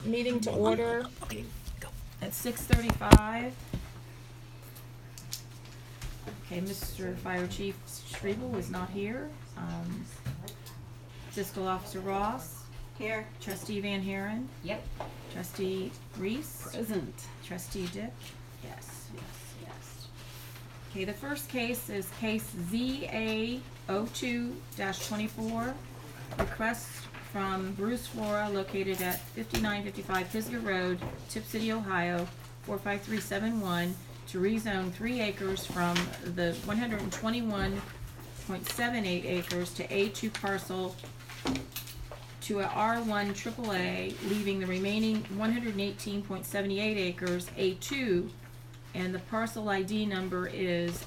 meeting to order Okay, go. at 6:35. Okay, Mr. Fire Chief Strebel is not here. Fiscal Officer Ross. Here. Trustee Van Haren. Yep. Trustee Reese. Present. Trustee Dick. Yes. Okay, the first case is case ZA02-24. Request from Bruce Flora located at 5955 Pisgah Road, Tip City, Ohio, 45371 to rezone 3 acres from the 121.78 acres to A2 parcel to a R1 AAA, leaving the remaining 118.78 acres A2, and the parcel ID number is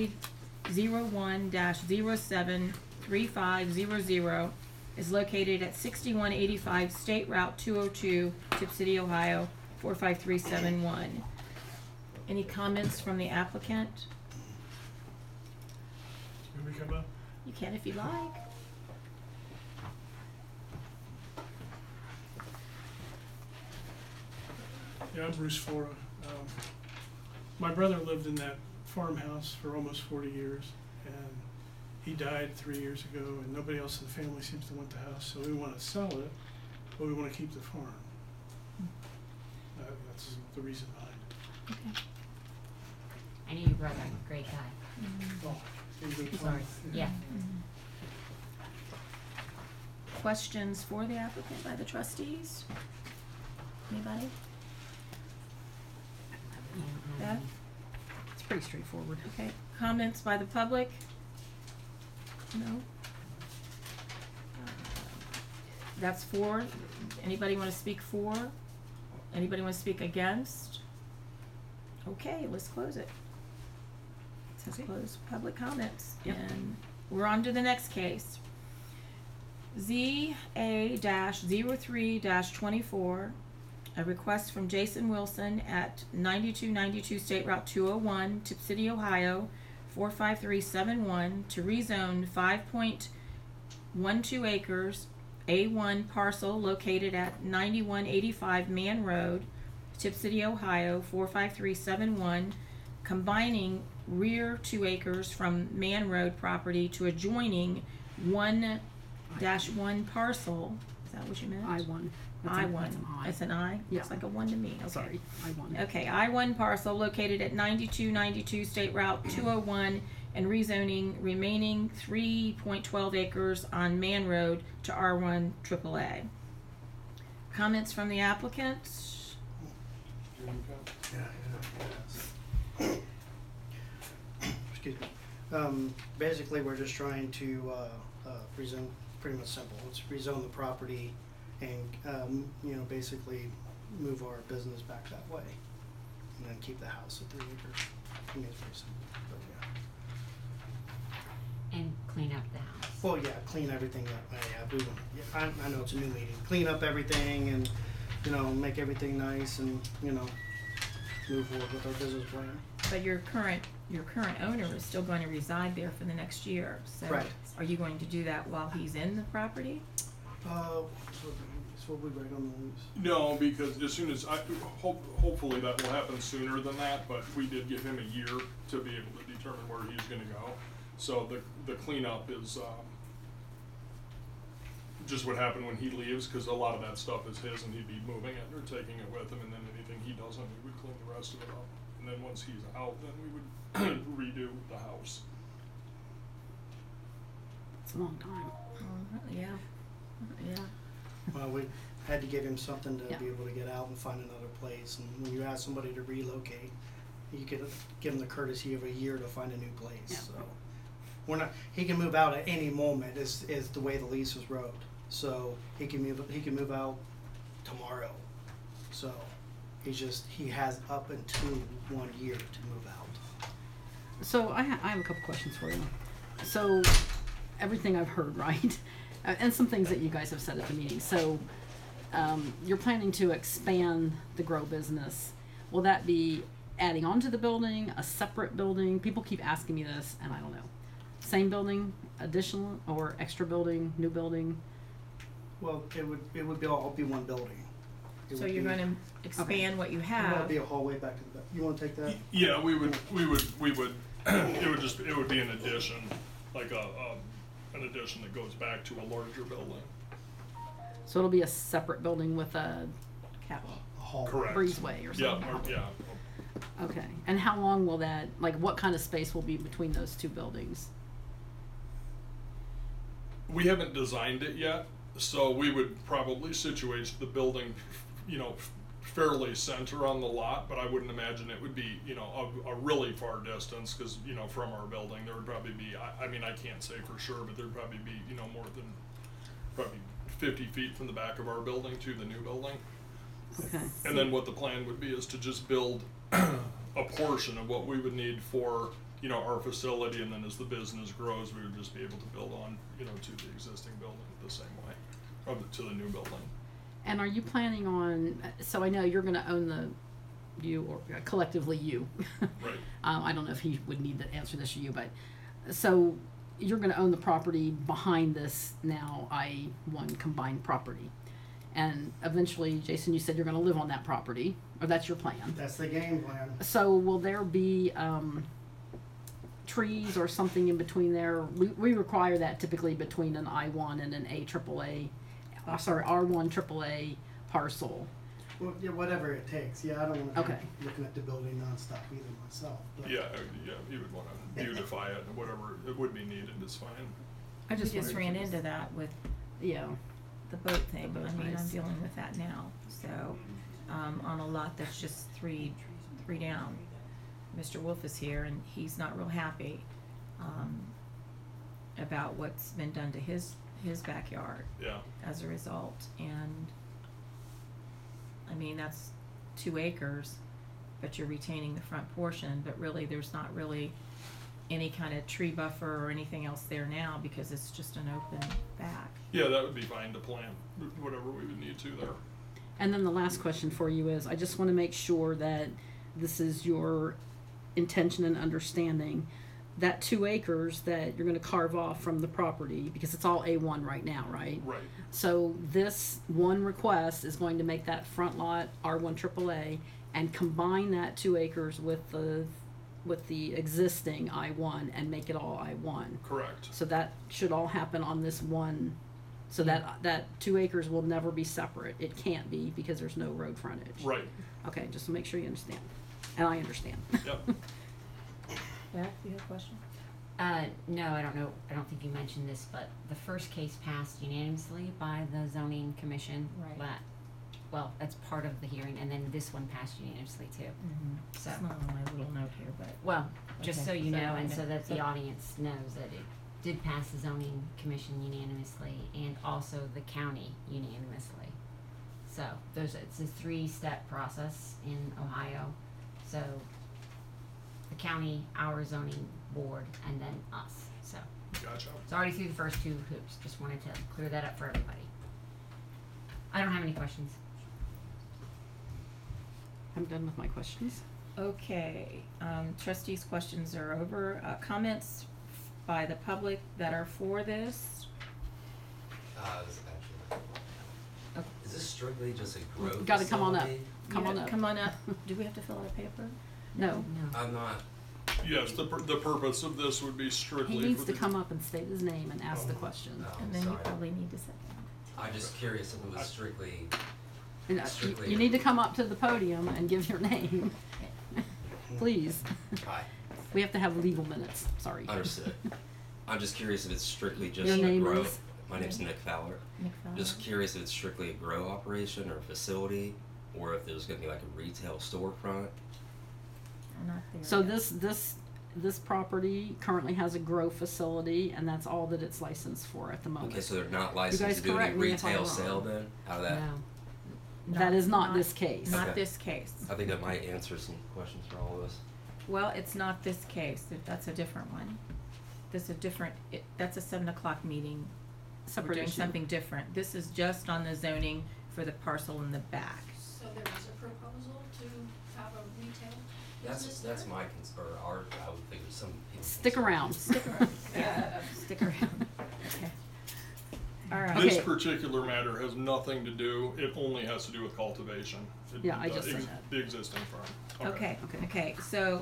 A01-073500, is located at 6185 State Route 202, Tip City, Ohio, 45371. Any comments from the applicant? Can we come up? You can if you like. Yeah, I'm Bruce Flora. My brother lived in that farmhouse for almost 40 years, and he died 3 years ago, and nobody else in the family seems to want the house, so we want to sell it, but we want to keep the farm. That's the reason behind it. Okay. I knew your brother, great guy. Oh, he's a good Sorry. farmer. Yeah. Questions for the applicant by the trustees? Anybody? Beth? It's pretty straightforward. Okay. Comments by the public? No? That's for. Anybody want to speak for? Anybody want to speak against? Okay, let's close it. It says close public comments. Yep. And we're on to the next case. ZA-03-24, a request from Jason Wilson at 9292 State Route 201, Tip City, Ohio, 45371 to rezone 5.12 acres, A1 parcel located at 9185 Man Road, Tip City, Ohio, 45371, combining rear 2 acres from Man Road property to adjoining 1-1 parcel. Is that what you meant? I-1. I-1. That's That's an an I. I? Yeah. Looks like a 1 to me. Okay. Sorry, I-1. Okay, I-1 parcel located at 9292 State Route 201 and rezoning remaining 3.12 acres on Man Road to R1 AAA. Comments from the applicant? Excuse me. Basically, we're just trying to rezone, pretty much simple. Let's rezone the property and, basically move our business back that way. And then keep the house at 3 acres. I think it's very simple, but yeah. And clean up the house. Well, yeah, clean everything up. I know it's a new meeting. Clean up everything and, make everything nice and, move forward with our business plan. But your current owner is still going to reside there for the next year. So Right. are you going to do that while he's in the property? So we write on the lease. No, because as soon as hopefully that will happen sooner than that, but we did give him a year to be able to determine where he's gonna go. So the cleanup is, just what happened when he leaves, cause a lot of that stuff is his and he'd be moving it or taking it with him, and then anything he doesn't, we would clean the rest of it up. And then once he's out, then we would redo the house. It's a long time. Yeah. Well, we had to give him something to Yeah. be able to get out and find another place. And when you ask somebody to relocate, you could give them the courtesy of a year to find a new place. Yeah. So he can move out at any moment is the way the lease was wrote. So he can move out tomorrow. So he has up until 1 year to move out. So I have a couple questions for you. So everything I've heard, right? And some things that you guys have said at the meeting. So you're planning to expand the grow business. Will that be adding on to the building, a separate building? People keep asking me this, and I don't know. Same building, additional, or extra building, new building? Well, it would all be one building. It So would you're be- gonna expand what you It'll have. be a hallway back to the back. You wanna take that? Yeah, we would, it would be an addition, like an addition that goes back to a larger building. So it'll be a separate building with a Catwalk. A hallway. Correct. breezeway or Yeah, something. yeah. Okay. And how long will that, like, what kind of space will be between those two buildings? We haven't designed it yet, so we would probably situate the building, you know, fairly center on the lot, but I wouldn't imagine it would be, you know, a really far distance, cause, you know, from our building, there would probably be, I mean, I can't say for sure, but there'd probably be, you know, more than probably 50 feet from the back of our building to the new building. Okay. And then what the plan would be is to just build a portion of what we would need for, you know, our facility, and then as the business grows, we would just be able to build on, you know, to the existing building the same way, or to the new building. And are you planning on, so I know you're gonna own you, or collectively you. Right. I don't know if he would need to answer this or you, but, so you're gonna own the property behind this now I-1 combined property. And eventually, Jason, you said you're gonna live on that property, or that's your plan. That's the game plan. So will there be, trees or something in between there? We require that typically between an I-1 and an R1 AAA parcel. Well, yeah, whatever it takes. Yeah, I don't wanna Okay. be looking at the building nonstop either myself. But Yeah, you would wanna beautify it, and whatever it would be needed is fine. I We just just wondered ran if it was- into that with Yeah, the boat thing. The boat I mean, I'm race. dealing with that now, so, on a lot that's just three down. Mr. Wolf is here and he's not real happy, about what's been done to his backyard Yeah, as a result, and, I mean, that's 2 acres, but you're retaining the front portion, but really, there's not really any kind of tree buffer or anything else there now, because it's just an open back. yeah, that would be fine to plant whatever we would need to there. and then the last question for you is, I just wanna make sure that this is your intention and understanding, that 2 acres that you're gonna carve off from the property, because it's all A1 right now, right? Right, So this one request is going to make that front lot R1 AAA and combine that 2 acres with the existing I-1 and make it all I-1. correct. So that should all happen on this one, so that 2 acres will never be separate. It can't be because there's no road frontage. Right, Okay, just to make sure you understand. And I understand. yep. Beth, you have a question? No, I don't know, I don't think you mentioned this, but the first case passed unanimously by the zoning commission. Right. Well, that's part of the hearing, and then this one passed unanimously too. Mm-hmm. So, It's not on my little note here, but. well, just so Okay, you so know, I and know. so that the So- audience knows that it did pass the zoning commission unanimously, and also the county unanimously. So, it's a 3-step process in Ohio, so the county, our zoning board, and then us, so. Gotcha. It's already through the first 2 hoops, just wanted to clear that up for everybody. I don't have any questions. I'm done with my questions. Okay, trustees' questions are over. Comments by the public that are for this? This actually, is this strictly just a growth Gotta come on up. facility? Come Yeah, on up. Come on up. Do we have to fill out a paper? No. I'm not, Yes, the purpose of this would be strictly He for needs to the- come up and state his name and ask the question. oh, And then you sorry. probably need to sit down. I'm just curious if it was strictly, And, Strictly- you need to come up to the podium and give your name. Please. hi, We have to have legal minutes, sorry. understood. I'm just curious if it's strictly just Your a name grow. is? My name's Nick Fowler. Nick Fowler? Just curious if it's strictly a grow operation or a facility, or if there's gonna be like a retail storefront. I'm not there So yet. this property currently has a grow facility, and that's all that it's licensed for at the moment. Okay, so they're not guys licensed to do any correct me if I'm retail wrong. sale then? Out of that? No. That is not this case. Not Okay. this case. I think that might answer some questions for all of us. Well, it's not this case. That's a different one. That's a different, that's a 7:00 meeting. We're Separate doing issue. something different. This is just on the zoning for the parcel in the back. So there is a proposal to have a retail business That's there? my concern, or our, I would think some people. Stick around. Yeah, stick around. Okay. All right. This Okay. particular matter has nothing to do, it only has to do with cultivation. Yeah, I just said that. The existing farm. Okay, Okay. okay, so,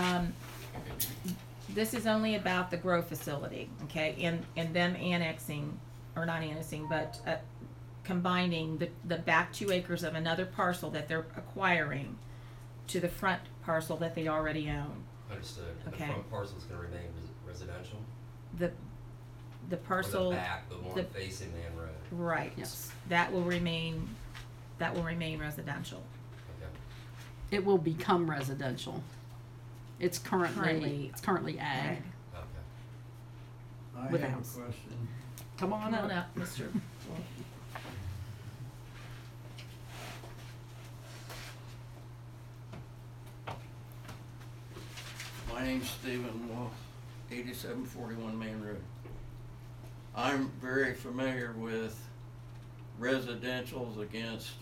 this is only about the grow facility, okay, and them annexing, or not annexing, but, combining the back 2 acres of another parcel that they're acquiring to the front parcel that they already own. Understood. And Okay. the front parcel is gonna remain residential? The Or parcel, the back, the one the- facing Man Road? right, Yes. that will remain residential. Okay. It will become residential. It's currently ag. Ag. Okay. I With a have house. a question. Come on Come on up. up, Mr. Wolf. My name's Stephen Wolf, 8741 Main Road. I'm very familiar with residentials against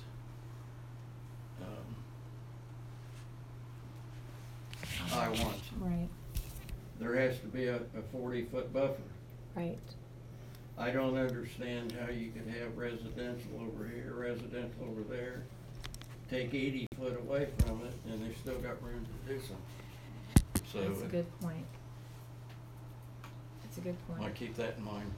I-1s. Right, There has to be a 40-foot buffer. right. I don't understand how you could have residential over here, residential over there, take 80 foot away from it, and they've still got room to do something. So That's a good point. That's a good I point. keep that in mind.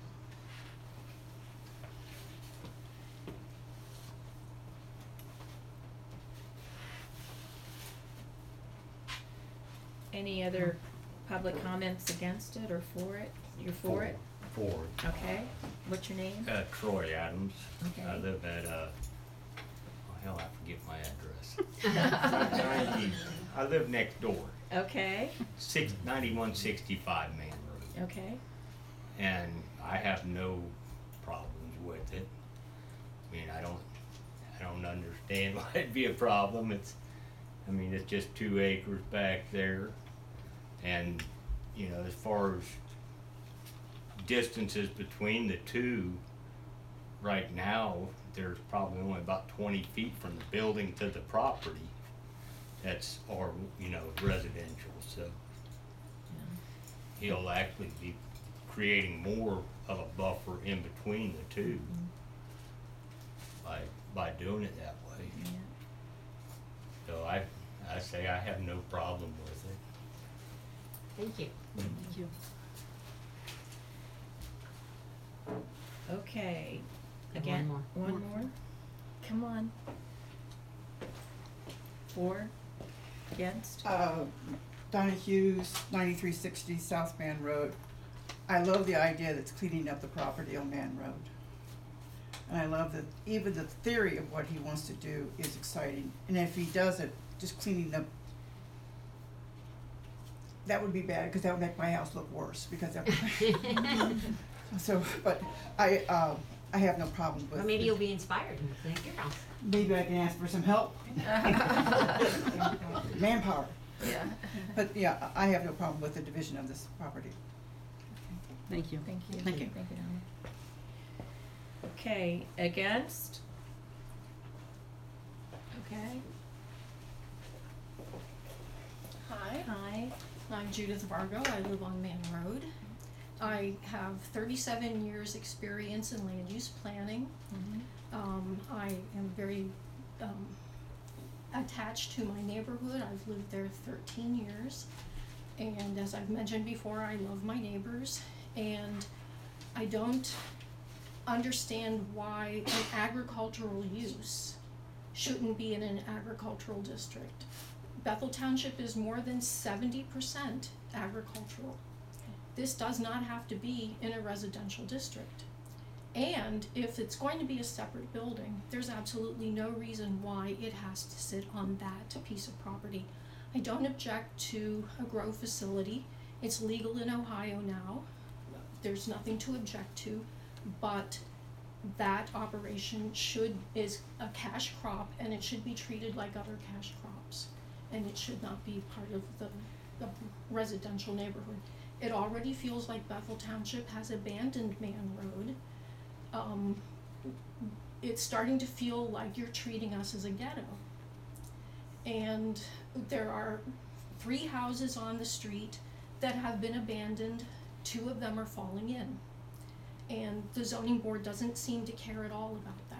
Any other public comments against it or for it? You're for it? Ford. Okay. What's your name? Troy Adams. Okay. I live at, oh hell, I forget my address. I live next door, Okay, 9165 Man Road. okay. And I have no problems with it. I mean, I don't understand why it'd be a problem. It's just 2 acres back there. And, as far as distances between the two, right now, there's probably only about 20 feet from the building to the property. That's, or, residential, so he'll actually be creating more of a buffer in between the two by doing it that way. Yeah. So I say I have no problem with it. Thank you. Thank you. Okay. And Again, one more. one more? Come on. For? Against? Donna Hughes, 9360 South Man Road. I love the idea that's cleaning up the property on Man Road. And I love that even the theory of what he wants to do is exciting. And if he does it, just cleaning up, that would be bad, because that would make my house look worse, because that would, so, but I have no problem with. Or maybe you'll be inspired and think your house. Maybe I can ask for some help. Manpower. Yeah. But yeah, I have no problem with the division of this property. Thank you. Thank you. Thank you. Thank you, Donna. Okay, against? Okay, Hi, hi. I'm Judith Vargo. I live on Man Road. I have 37 years' experience in land use planning. I am very attached to my neighborhood. I've lived there 13 years. And as I've mentioned before, I love my neighbors. And I don't understand why an agricultural use shouldn't be in an agricultural district. Bethel Township is more than 70% agricultural. This does not have to be in a residential district. And if it's going to be a separate building, there's absolutely no reason why it has to sit on that piece of property. I don't object to a grow facility. It's legal in Ohio now. There's nothing to object to, but that operation is a cash crop, and it should be treated like other cash crops. And it should not be part of the residential neighborhood. It already feels like Bethel Township has abandoned Man Road. It's starting to feel like you're treating us as a ghetto. And there are 3 houses on the street that have been abandoned. 2 of them are falling in. and the zoning board doesn't seem to care at all about that.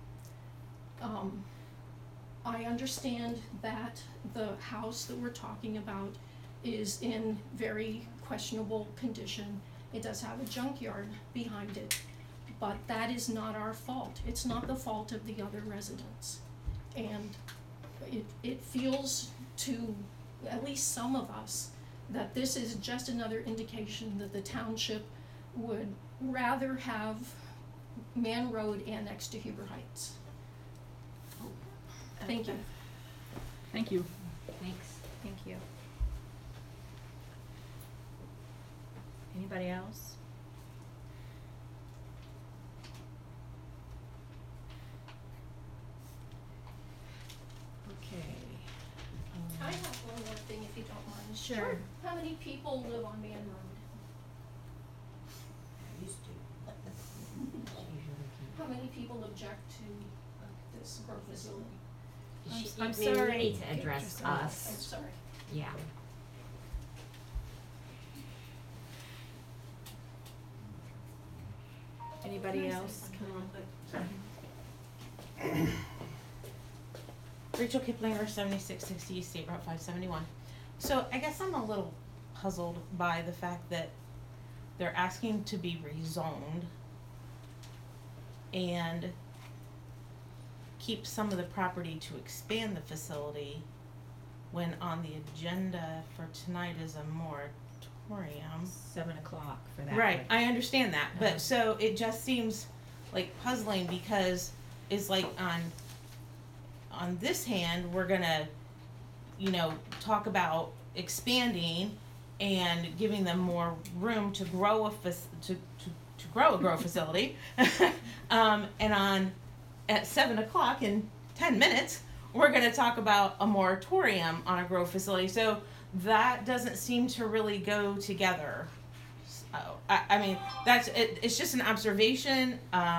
I understand that the house that we're talking about is in very questionable condition. It does have a junkyard behind it, but that is not our fault. It's not the fault of the other residents. And it feels to at least some of us that this is just another indication that the township would rather have Man Road annexed to Huber Heights. Thank you. Thank you. Thanks. Thank you. Anybody else? Okay. I have one more thing if you don't mind. Sure. How many people live on Man Road? How many people object to this growth facility? I'm You sorry. need to address I'm us, sorry. yeah. Anybody else? Come on. Rachel Kiplinger, 7660 State Route 571. So I guess I'm a little puzzled by the fact that they're asking to be rezoned and keep some of the property to expand the facility when on the agenda for tonight is a moratorium. 7 o'clock for that. Right, one. I understand that, but so it just seems like puzzling because it's like on this hand, we're gonna, talk about expanding and giving them more room to grow to grow a grow facility, and at 7 o'clock in 10 minutes, we're gonna talk about a moratorium on a grow facility. So that doesn't seem to really go together. So, I mean, that's it. It's just an observation.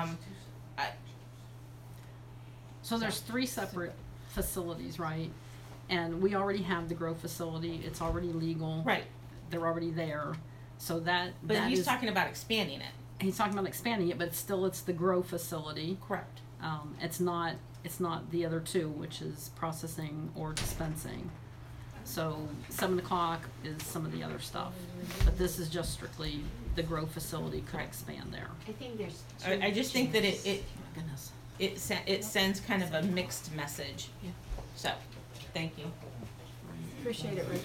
So there's 3 separate facilities, right? And we already have the grow facility. It's already legal. Right. They're already there. So that. But that he's is- talking about expanding it. He's talking about expanding it, but still, it's the grow facility. Correct. It's not the other 2, which is processing or dispensing. So 7 o'clock is some of the other stuff, but this is just strictly the grow facility could expand there. I think there's I just think that it My goodness. it sends kind of a mixed message. Yeah. So, thank you. Appreciate it, Rick.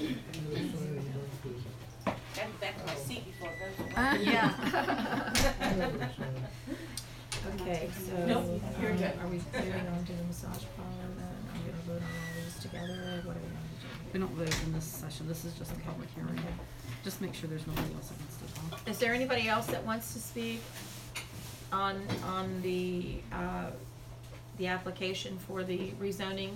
Back to my seat before it goes. Yeah. Okay, so. Nope, you're good. Are we moving on to the massage parlor then? Are we gonna vote on all these together? What are we gonna do? We don't vote in this session. This is just a public hearing. Just make sure there's nobody else that wants to talk. Is there anybody else that wants to speak on the application for the rezoning?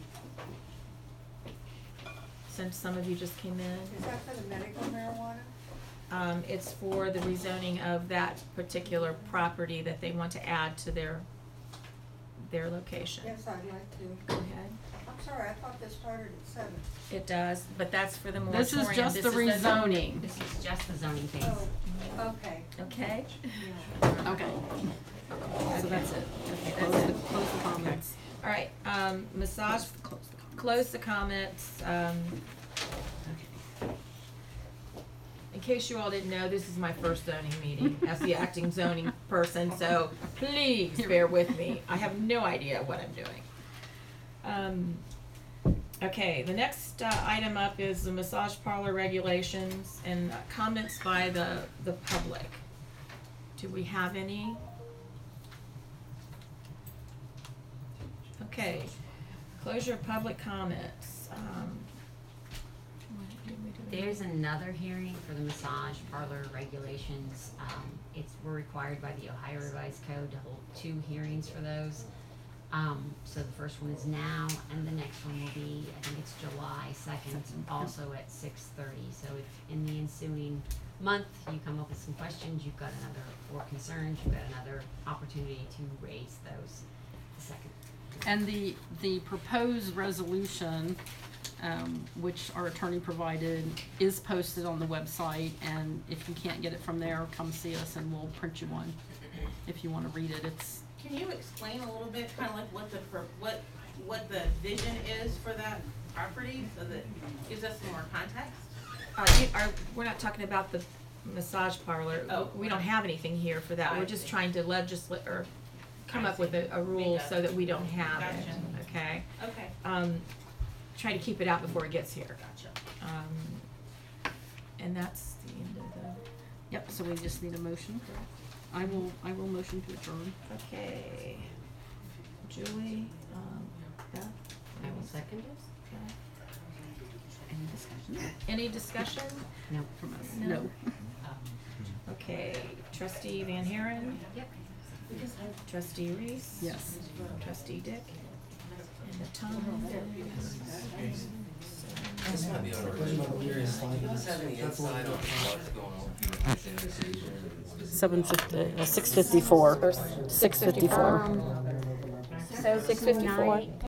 Since some of you just came in. Is that for the medical marijuana? It's for the rezoning of that particular property that they want to add to their location. Yes, I'd like to. Go ahead. I'm sorry, I thought this started at 7. It does, but that's for the This moratorium. is just the rezoning. This is just the zoning phase. Oh, okay. Okay? Okay. So that's it. Okay, Close that's the, it. close the comments. All right, massage, close the comments. In case you all didn't know, this is my first zoning meeting as the acting zoning person, so please bear with me. I have no idea what I'm doing. Okay, the next item up is the massage parlor regulations and comments by the public. Do we have any? Okay, closure of public comments. There's another hearing for the massage parlor regulations. We're required by the Ohio Revised Code to hold 2 hearings for those. So the first one is now, and the next one will be, I think it's July 2nd, also at 6:30. So if in the ensuing month you come up with some questions, you've got or concerns, you've got another opportunity to raise those the second. And the proposed resolution, which our attorney provided, is posted on the website, and if you can't get it from there, come see us and we'll print you one if you want to read it. It's Can you explain a little bit, kind of like what the vision is for that property, so that gives us some more context? We're not talking about the massage parlor. Oh, We don't have anything here for that. I We're just see. trying to legislate or come I up with see. a rule Make a- so that we don't have it, Gotcha. okay? Okay, Try to keep it out before it gets here. gotcha. And that's the end of the, yep. So we just need a motion. I will motion to adjourn. okay. Julie, Beth? I will second it. Okay. Any discussion Any discussion? No. from us? No. Okay, trustee Van Haren? Yep. Trustee Reese? Yes. Trustee Dick? And the time is. This might be on our original. Curious, do you have any insight on what's going on with these negotiations? 6:54. 6:54. So 6:54.